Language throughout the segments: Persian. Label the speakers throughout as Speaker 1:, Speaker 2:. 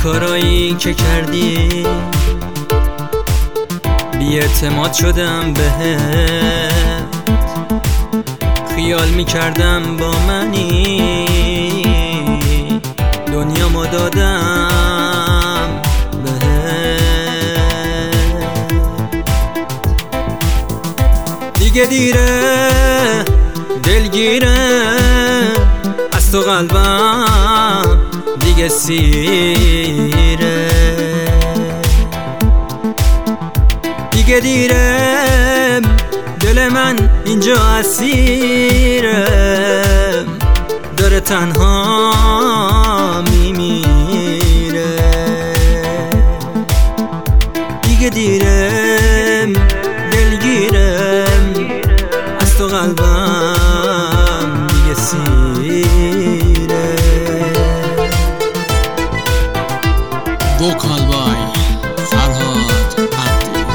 Speaker 1: کارایی که کردی بی اعتماد شدم بهت، خیال میکردم با منی دنیامو دادم بهت. دیگه دیره دلگیره از تو قلبم دیگه سیره، دیگه دیره دل من اینجا اسیره، داره تنها میمیره. دیگه دیره دلگیره از تو قلبم دیگه سیره.
Speaker 2: وکال بای فرهاد عبدی.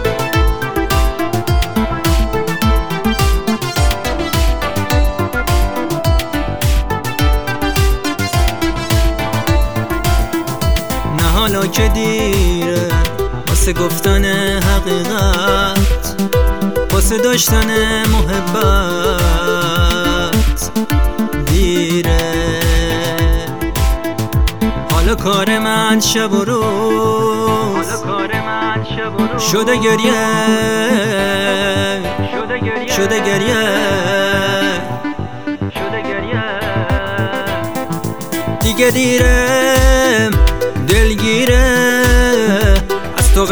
Speaker 1: نه حالا که دیره واسه گفتن حقیقت، واسه داشتن محبت دیره. حالا کار من شب و روز شده گریه، شده گریه. دیگه دیره دلگیره از تو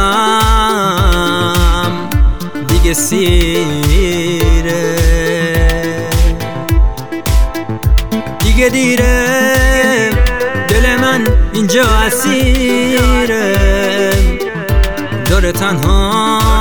Speaker 1: قلبم دیگه سیره، دیگه دیره دل من اینجا اسیره، داره تنها